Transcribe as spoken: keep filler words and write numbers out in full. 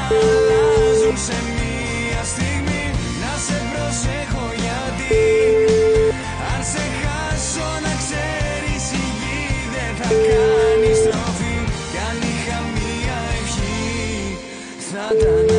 αλλάζουν σε μία στιγμή. Να σε προσέχω γιατί αν σε χάσω να ξέρεις η γη δεν θα κάνει στροφή. Κι αν είχα μία ευχή θα ήταν